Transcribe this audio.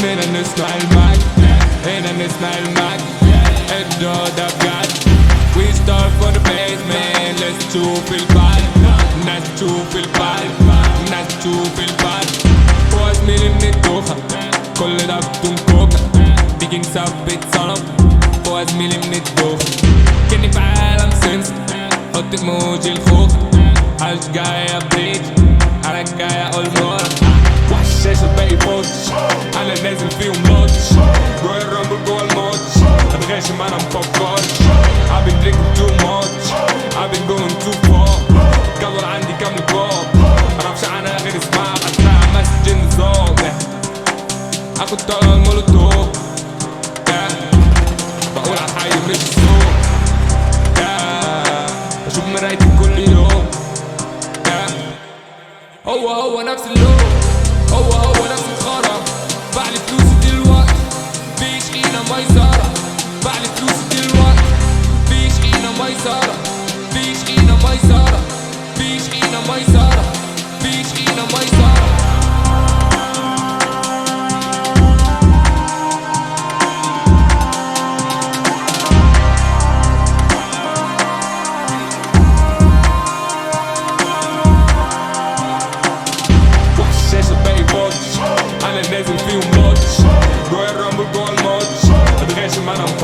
هنا نسمع المجد، هنا نسمع المجد. الدور ده بجد. We start for the basement. Let's تشوف البال، ناس تشوف البال، ناس تشوف البال. هو زميلي من الدوخة كل ده بدون كوكا، بيجي نثبت صنم. هو زميلي من الدوخة كني في عالم سمسم، حط ايموجي الخوخة. عايش جاية بريج انا جاية اقول نورة. وعلى الشاشة الباقي بوتش، انا نازل فيهم لوتش. جوه الرامبل جوه الماتش، اتغاشم انا مفكرش. I've been drinking too much, I've been going too far. الجدول عندي كام لقاء، معرفش عنها غير اسمها اسمها مسج النظام. اخد طلع المولوتوف، بقول عالحي مش الصوت. بشوف مرايتي كل يوم. هو نفس اللون، هو نفس الخرا. بعلي فلوسي دلوقتي فيش قيمة ميسرة. بعلي فلوسي دلوقتي فيش قيمة ميسرة. فيش قيمة ميسرة. فيش قيمة ميسرة. فيش قيمة ميسرة. انا نازل فيهم لوتش. جوه الرامبل جوه الماتش، اتغاشم انا